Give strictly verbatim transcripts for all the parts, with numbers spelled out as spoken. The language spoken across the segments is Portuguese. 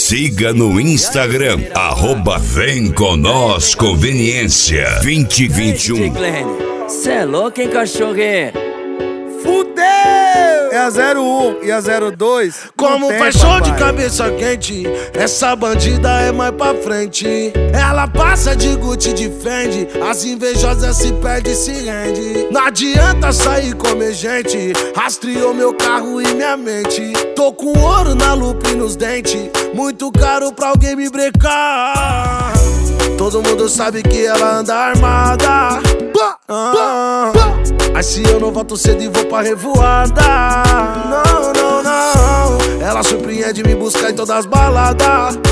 Siga no Instagram, arroba Vem Com Nós Conveniência vinte e vinte e um. Cê é louco, hein, cachorrinho? Fudeu! É a zero um e a zero dois. Como faz show de cabeça quente, essa bandida é mais pra frente. Ela passa de Gucci de Fendi, as invejosas se perde e se rende. Não adianta sair comer gente, rastreou meu carro e minha mente. Tô com ouro na lupa e nos dentes, muito caro pra alguém me brecar. Todo mundo sabe que ela anda armada. Ah, mas se eu não volto cedo e vou pra revoada. Não, não, não. Ela surpreende me buscar em todas as baladas.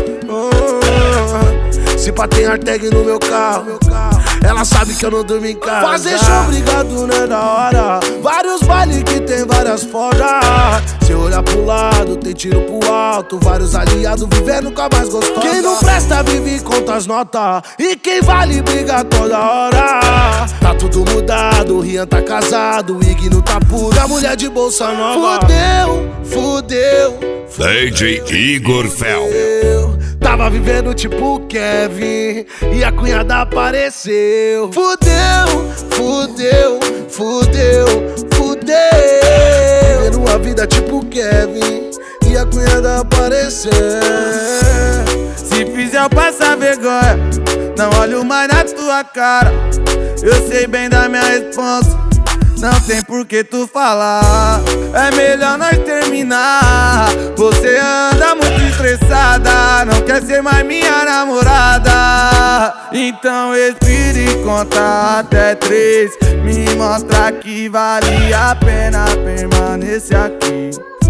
ah, Se pá tem Arteg no meu carro, ela sabe que eu não durmo em casa. Fazer show obrigado não é da hora. Vários bailes que tem várias fodas. Se olhar pro lado tem tiro pro alto. Vários aliados vivendo com a mais gostosa. Quem não presta vive e conta as notas, e quem vale briga toda hora. Tá tudo mudado, o Rian tá casado, o Ig não tá puro, a mulher de bolsa nova. Fudeu, fudeu, D J Igor Fel. Tava vivendo tipo Kevin e a cunhada apareceu. Fudeu, fudeu, fudeu, fudeu. Vivendo uma vida tipo Kevin e a cunhada apareceu. Se fizer eu passar vergonha, não olho mais na tua cara. Eu sei bem da minha responsa, não tem por que tu falar. É melhor nós terminar. Você anda muito estressada, não quer ser mais minha namorada. Então respira e conta até três. Me mostra que vale a pena permanecer aqui.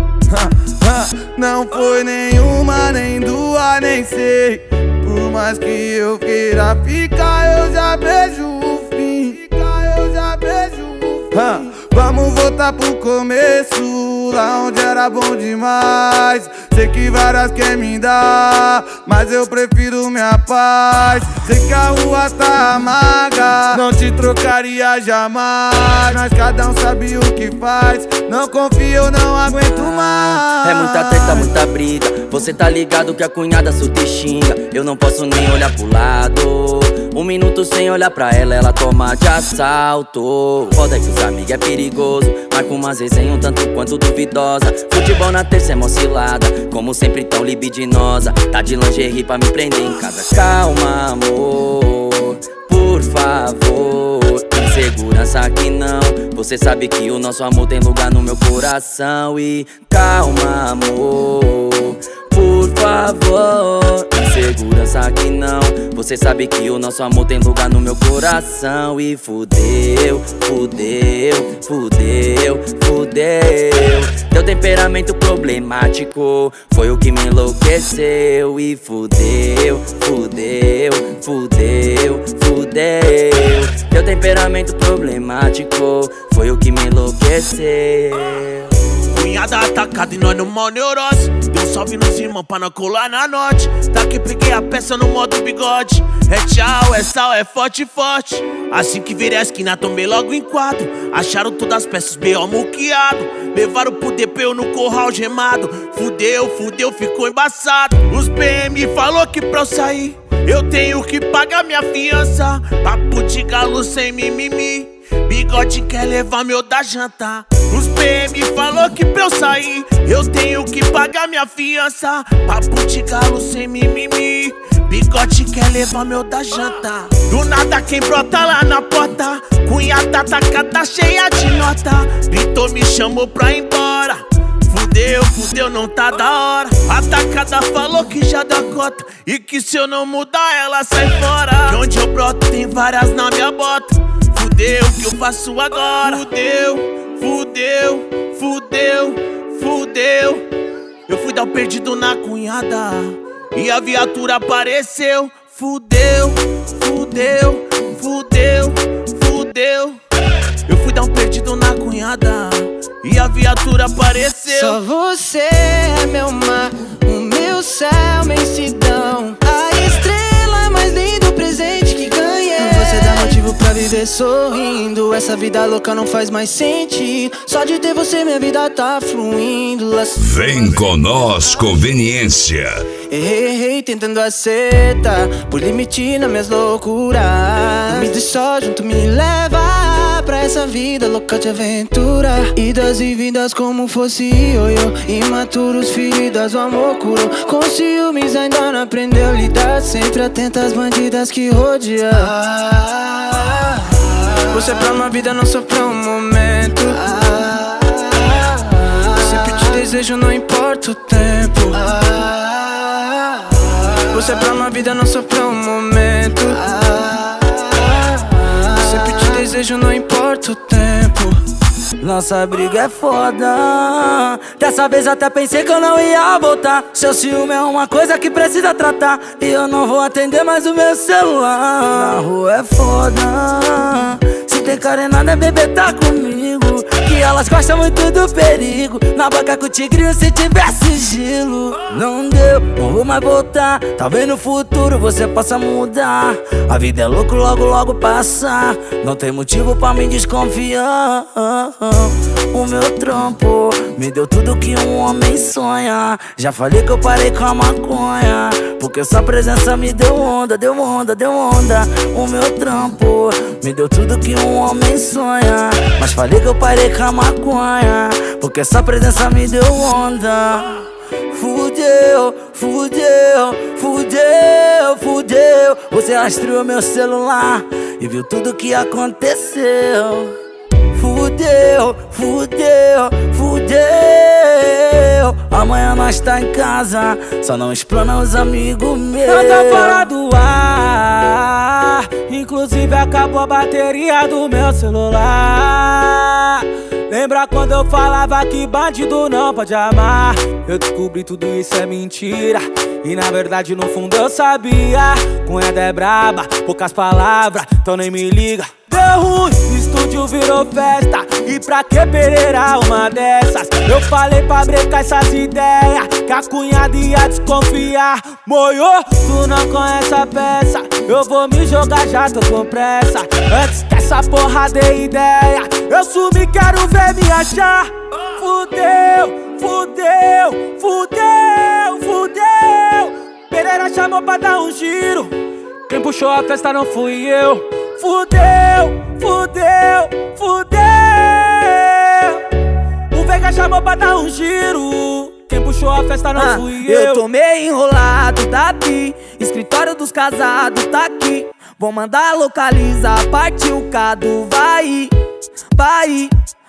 Não foi nenhuma, nem duas, nem sei. Por mais que eu queira ficar, eu já vejo o fim. Ficar, eu já vejo o fim. Vamos voltar pro começo, lá onde era bom demais. Sei que várias quer me dar, mas eu prefiro minha paz. Sei que a rua tá amarga, não te trocaria jamais. Mas cada um sabe o que faz, não confio, não aguento mais. É muita treta, muita briga, você tá ligado que a cunhada surta e xinga. Eu não posso nem olhar pro lado, um minuto sem olhar pra ela, ela toma de assalto. Foda que os amigos é perigoso, mas com umas resenhas um tanto quanto duvidosa. Futebol na terça é mó cilada, como sempre tão libidinosa. Tá de lingerie pra me prender em casa. Calma, amor, por favor, insegurança aqui não. Você sabe que o nosso amor tem lugar no meu coração. E calma, amor, por favor, insegurança aqui não. Você sabe que o nosso amor tem lugar no meu coração. E fudeu, fudeu, fudeu, fudeu. Teu temperamento problemático foi o que me enlouqueceu. E fudeu, fudeu, fudeu, fudeu. Teu temperamento problemático foi o que me enlouqueceu. Cunhada atacada e nós no mal neurose. Deu um salve nos irmãos pra não colar na noite. Tá que peguei a peça no modo bigode. É tchau, é sal, é forte, forte. Assim que virei a esquina, tomei logo em quadro. Acharam todas as peças, B O muqueado. Levaram pro D P, eu no corral gemado. Fudeu, fudeu, ficou embaçado. Os P M falou que pra eu sair eu tenho que pagar minha fiança. Papo de galo sem mimimi, bigode quer levar meu da janta. Os P M falou que pra eu sair eu tenho que pagar minha fiança. Papo de galo sem mimimi, bigode quer levar meu da janta. Do nada quem brota lá na porta, cunhada atacada cheia de nota. Gritou, me chamou pra ir embora. Fudeu, fudeu, não tá da hora. Atacada falou que já dá cota e que se eu não mudar ela sai fora. De onde eu broto tem várias na minha bota. Fudeu, o que eu faço agora? Fudeu, fudeu, fudeu, fudeu. Eu fui dar um perdido na cunhada e a viatura apareceu. Fudeu, fudeu, fudeu, fudeu. Eu fui dar um perdido na cunhada e a viatura apareceu. Só você é meu mar, o meu céu, imensidão. A estrela mais linda, o presente que ganhei. Você dá motivo pra viver. viver sorrindo. Essa vida louca não faz mais sentido. Só de ter você minha vida tá fluindo. Vem com nós, conveniência. Errei, errei, tentando acertar. Por limite nas minhas loucuras. Não me deixe só junto, me leva pra essa vida louca de aventura. Idas e vindas como fosse ioiô. Imaturos, feridas, o amor curou. Com ciúmes ainda não aprendeu a lidar. Sempre atenta às bandidas que rodeam. ah, Você é pra uma vida, não só pra um momento. ah, Sempre te desejo, não importa o tempo. ah, Você é pra uma vida, não só pra um momento. ah, Sempre te desejo, não importa o tempo. Nossa briga é foda. Dessa vez até pensei que eu não ia voltar. Seu ciúme é uma coisa que precisa tratar. E eu não vou atender mais o meu celular. Na rua é foda. Se tem carenada é bebê tá comigo. Que elas gostam muito do perigo. Na boca com o tigrinho se tiver sigilo. Não deu, não vou mais voltar. Talvez no futuro você possa mudar. A vida é louco, logo logo passar. Não tem motivo pra me desconfiar. O meu trampo me deu tudo que um homem sonha. Já falei que eu parei com a maconha, porque sua presença me deu onda, deu onda, deu onda. O meu trampo me deu tudo que um homem sonha. Mas falei que eu parei com a maconha, porque sua presença me deu onda. Fudeu, fudeu, fudeu, fudeu. Você rastreou meu celular e viu tudo que aconteceu. Fudeu, fudeu, fudeu. Amanhã nós tá em casa, só não explana os amigos meus. Eu tô fora do ar, inclusive acabou a bateria do meu celular. Lembra quando eu falava que bandido não pode amar? Eu descobri tudo isso é mentira. E na verdade no fundo eu sabia. Cunhada é braba, poucas palavras, então nem me liga. Deu ruim, o estúdio virou festa. E pra que Pereira uma dessas? Eu falei pra brecar essas ideias, que a cunhada ia desconfiar. Moiô, tu não conhece a peça. Eu vou me jogar, já tô com pressa. Antes que essa porra dê ideia, eu sumi, quero ver me achar. Fudeu, fudeu, fudeu, fudeu. Pereira chamou pra dar um giro. Quem puxou a festa não fui eu. Fudeu, fudeu, fudeu. O Vega chamou pra dar um giro. Quem puxou a festa não ah, fui eu. Eu tô meio enrolado daqui. Escritório dos casados tá aqui. Vou mandar localizar, partiu o cado. Vai, vai.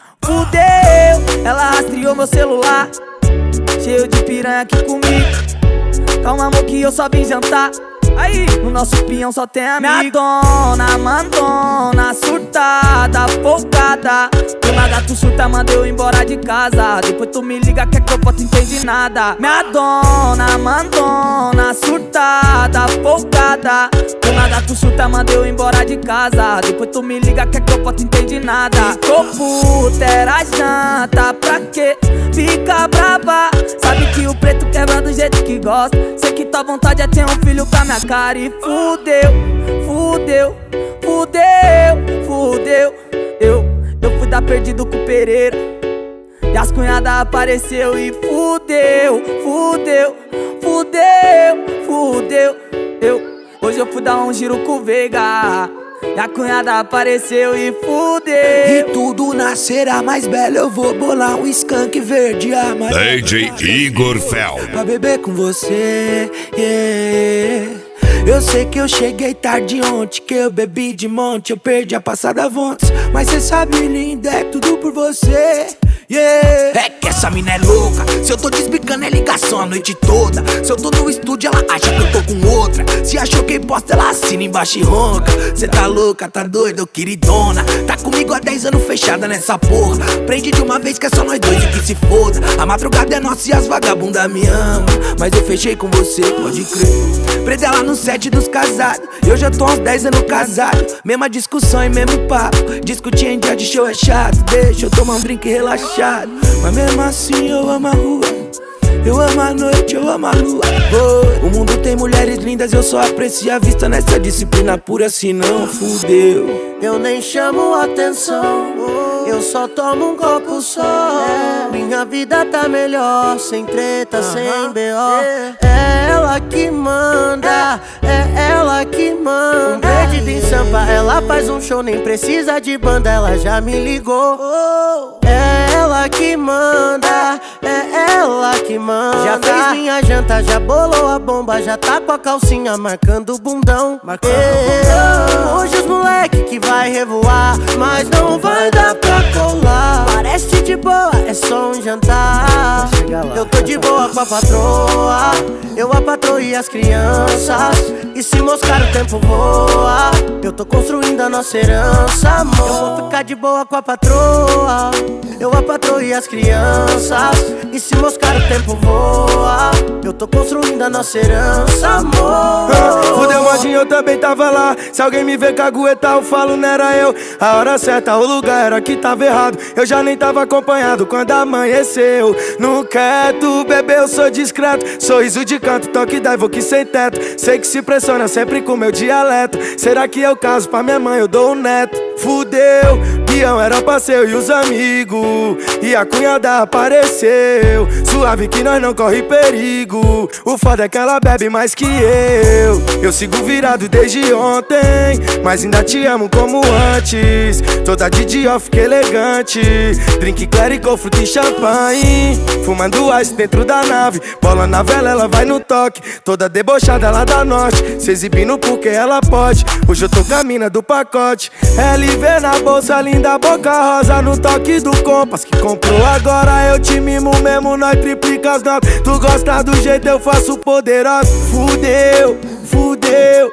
Fudeu, ela rastreou meu celular. Cheio de piranha aqui comigo. Calma amor que eu só vim jantar. Aí, no nosso pinhão só tem amigo. Minha dona, mandona, surtada, folgada. Uma gato surta, manda eu embora de casa. Depois tu me liga, quer que eu bote, entende nada. Minha dona, mandona, surtada, folgada. Uma gato surta, manda eu embora de casa. Depois tu me liga, quer que eu bote, entende nada. Ficou puta, era janta, pra quê? Fica brava. Sabe que o preto quebra do jeito que gosta. Sei que tua vontade é ter um filho com a minha cara. E fudeu, fudeu, fudeu, fudeu. Eu, eu fui dar perdido com o Pereira e as cunhadas apareceu. E fudeu, fudeu, fudeu, fudeu. Eu, hoje eu fui dar um giro com o Vega e a cunhada apareceu e fudeu. E tudo nascerá mais belo. Eu vou bolar um skunk verde amarelo. D J Igor Fel. Pra beber com você, yeah. Eu sei que eu cheguei tarde ontem, que eu bebi de monte, eu perdi a passada vontes. Mas cê sabe, linda, é tudo por você, yeah. É que essa mina é louca. Se eu tô desbicando é ligação a noite toda. Se eu tô no estúdio ela acha que eu tô com outra. Se achou que posta ela assina embaixo e ronca. Cê tá louca, tá doida, queridona. Tá comigo há dez anos fechada nessa porra. Prende de uma vez que é só nós dois e que se foda. A madrugada é nossa e as vagabundas me amam. Mas eu fechei com você, pode crer. Presa lá no set dos casados. Eu já tô há uns dez anos casado. Mesma discussão e mesmo papo. Discutir em dia de show é chato. Deixa eu tomar um drink relaxado. Mas mesmo assim eu amo a rua. Eu amo a noite, eu amo a lua. Oh, o mundo tem mulheres lindas, eu só aprecio a vista nessa disciplina pura, senão fudeu. Eu nem chamo atenção, eu só tomo um copo só. Minha vida tá melhor, sem treta, sem B O. É ela que manda, é ela que manda. Um perdido em Sampa, ela faz um show, nem precisa de banda, ela já me ligou. É ela que manda, é ela que manda. Já fez minha janta, já bolou a bomba, já tá com a calcinha marcando o bundão. Marcando bundão. Hoje os moleque que vai revoar, mas não vai dar pra colar. Parece de boa, é só um jantar. Eu tô de boa com a patroa, eu a patroa e as crianças. E se moscar o tempo voa, eu tô construindo a nossa herança, amor. Eu vou ficar de boa com a patroa, eu a patroa e as crianças. E se moscar o tempo voa, eu tô construindo a nossa herança, amor. Fudeu, modinho, eu também tava lá. Se alguém me ver caguetar, eu falo, não era eu. A hora certa, o lugar era que tava errado. Eu já nem tava acompanhado quando amanheceu. Não quero beber, eu sou discreto. Sorriso de canto, toque da vou que sem teto. Sei que se pressiona sempre com meu dialeto. Será que eu caso pra minha mãe, eu dou um neto? Fudeu, peão era passeio e os amigos. E a cunhada apareceu. Suave que nós não corre perigo. O foda é que ela bebe mais que eu. Eu sigo virado desde ontem, mas ainda te amo como antes. Toda de dia fica elegante. Drink clérico, fruta e champanhe. Fumando ice dentro da nave. Bola na vela, ela vai no toque. Toda debochada lá da norte, se exibindo porque ela pode. Hoje eu tô com a mina do pacote. L V na bolsa, linda boca rosa. No toque do Compass que comprou agora. Eu te mimo mesmo, nós triplica as notas. Tu gosta do jeito, eu faço poderoso. Fudeu, fudeu,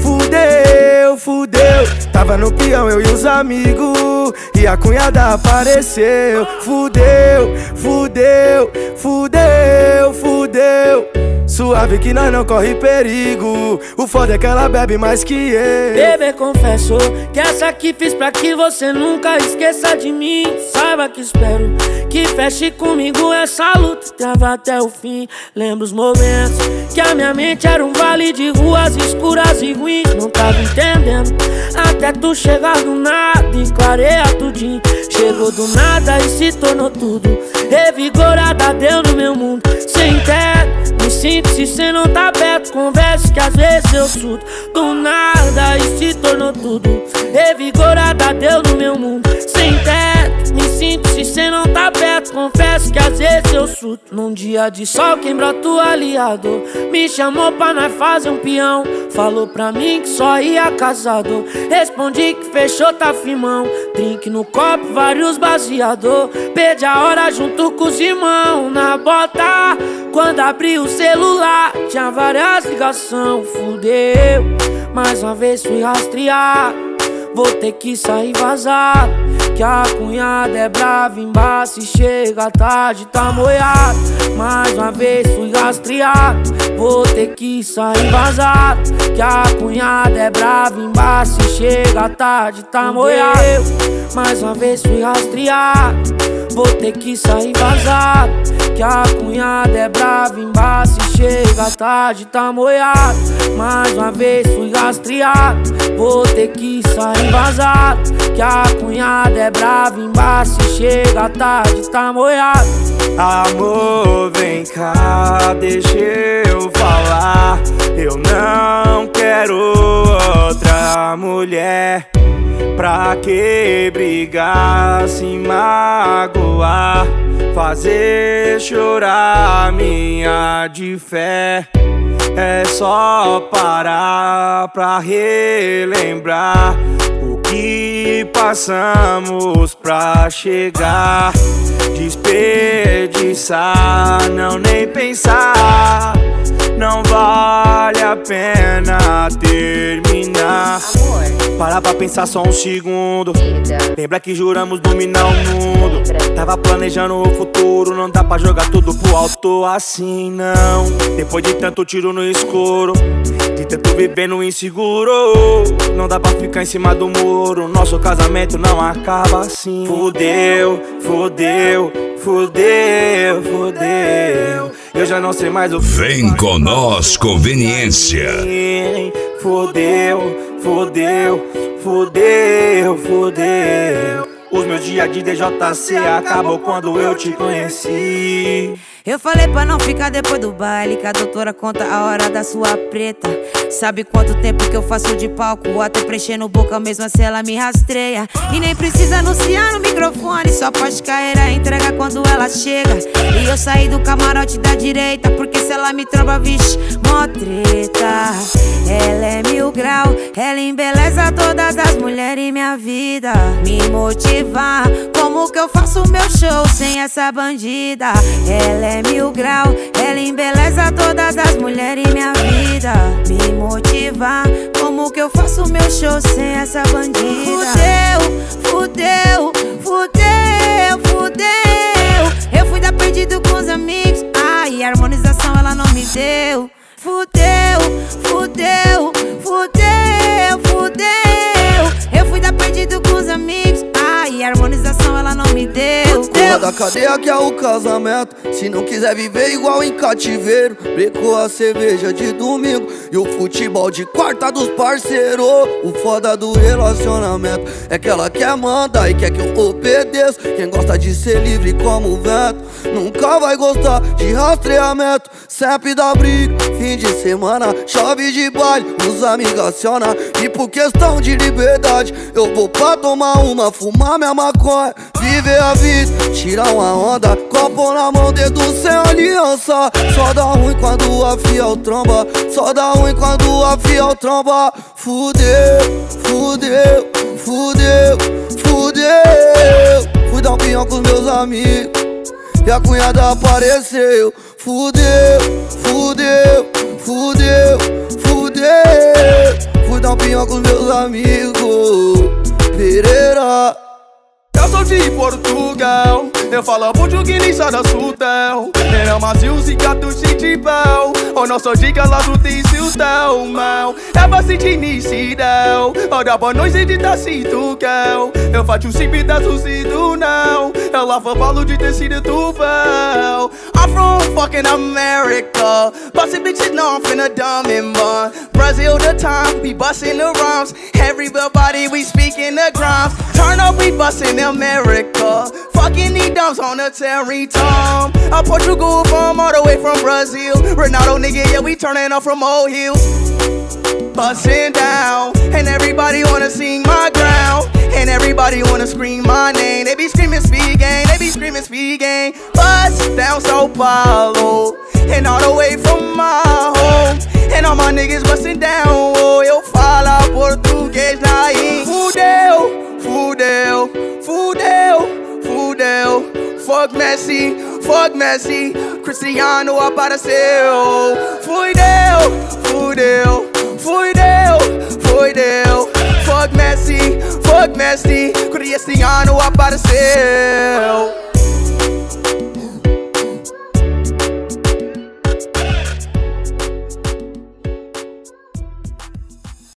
fudeu, fudeu. Tava no peão, eu e os amigos. E a cunhada apareceu. Fudeu, fudeu, fudeu, fudeu. Suave que nós não corre perigo. O foda é que ela bebe mais que eu. Bebê, confesso que essa aqui fiz pra que você nunca esqueça de mim. Saiba que espero que feche comigo essa luta, trava até o fim. Lembro os momentos que a minha mente era um vale de ruas escuras e ruins. Não tava entendendo até tu chegar do nada e clareia tudinho. Chegou do nada e se tornou tudo. Revigorada deu no meu mundo. Sem teto, me sinto se cê não tá perto. Converso que às vezes eu surto. Do nada e se tornou tudo. Revigorada deu no meu mundo. Sem teto, me sinto se cê não tá perto. Confesso que às vezes eu surto. Num dia de sol quem brota o aliado me chamou pra nós fazer um peão. Falou pra mim que só ia casado. Respondi que fechou, tá firmão. Drink no copo, vários baseador. Perdi a hora junto com os irmãos na bota. Quando abri o celular, tinha várias ligações. Fudeu, mais uma vez fui rastrear. Vou ter que sair vazado, que a cunhada é brava embaixo. E chega tarde, tá moiado. Mais uma vez fui rastreado. Vou ter que sair vazado, que a cunhada é brava embaixo. E chega tarde, tá moiado. Mais uma vez fui rastreado. Vou ter que sair vazado, que a cunhada é brava embaixo. E chega tarde, tá moiado. Mais uma vez fui rastreado. Vou ter que sair vazado, que a cunhada é brava embaixo. E chega tarde, tá moiado. Amor, vem cá, deixa eu falar. Eu não quero outra mulher. Pra que brigar, se magoar, fazer chorar minha de fé? É só parar pra relembrar o que passamos pra chegar. Desperdiçar, não nem pensar. Não vale a pena terminar. Para pra pensar só um segundo. Lembra que juramos dominar o mundo. Tava planejando o futuro. Não dá pra jogar tudo pro alto assim, não. Depois de tanto tiro no escuro, de tanto viver no inseguro, não dá pra ficar em cima do muro. Nosso casamento não acaba assim. Fudeu, fudeu, fudeu, fudeu. eu já não sei mais o que. Vem com nós, conveniência. Fudeu, fudeu, fudeu, fudeu. Os meus dias de D J C acabou quando eu te conheci. Eu falei pra não ficar depois do baile, que a doutora conta a hora da sua preta. Sabe quanto tempo que eu faço de palco, até preenchendo boca mesmo assim ela me rastreia. E nem precisa anunciar no microfone, só pode carreira entrega quando ela chega. E eu saí do camarote da direita, porque se ela me tromba, vixe, mó treta. Ela é mil grau, ela embeleza todas as mulheres em minha vida. Me motivar, como que eu faço meu show sem essa bandida? Ela é mil grau, ela embeleza todas as mulheres em minha vida. Me motivar, como que eu faço meu show sem essa bandida? Fudeu, fudeu, fudeu, fudeu. Eu fui dar perdido com os amigos, ai, a harmonização ela não me deu. Fudeu, fudeu, fudeu, fudeu. Eu fui dar perdido com os amigos, ai, a harmonização ela não me deu. Corra da cadeia que é o casamento. Se não quiser viver igual em cativeiro, brecou a cerveja de domingo e o futebol de quarta dos parceiros. O foda do relacionamento é que ela quer mandar e quer que eu obedeça. Quem gosta de ser livre como o vento nunca vai gostar de rastreamento. Sempre dá briga, fim de semana chove de baile, os amigos acionam. E por questão de liberdade eu vou pra tomar uma, fumar minha maconha, viver a vida, tirar uma onda, copo na mão, dedo sem aliança. Só dá ruim quando afia o tromba, só dá ruim quando afia o tromba. Fudeu, fudeu, fudeu, fudeu. Fui dar um pinhão com os meus amigos e a cunhada apareceu. Fudeu, fudeu, fudeu, fudeu. Fui dar um pinhão com os meus amigos. Pereira. Eu sou de Portugal, eu falo português só da Sultão. Era mais música do City Bell, o nosso dica lá do Tissultão, mal. É bastante inicidão, olha pra nós editar citucão. Eu faço um chip da sucido não, eu lavo balo de tecido do pau. I'm from fucking America, bustin' bitches know I'm finna dumb and bun. Brazil the time, we bustin' the rhymes. Everybody we speaking the grimes. Turn up, we bustin' America, fucking these dumps on the Terry Tom. I Portugal from all the way from Brazil. Ronaldo nigga, yeah, we turning up from old hills. Bustin' down, and everybody wanna sing my ground, and everybody wanna scream my name. They be screaming speed gang, they be screaming speed gang. Bust down Sao Paulo, and all the way from my home. And all my niggas bustin' down, oh, eu falo português na in. Fudeu, fudeu, fudeu, fudeu. Fuck Messi, fuck Messi, Cristiano apareceu. Fudeu, fudeu, fudeu, fudeu. Fuck Messi, fuck Messi, Cristiano apareceu.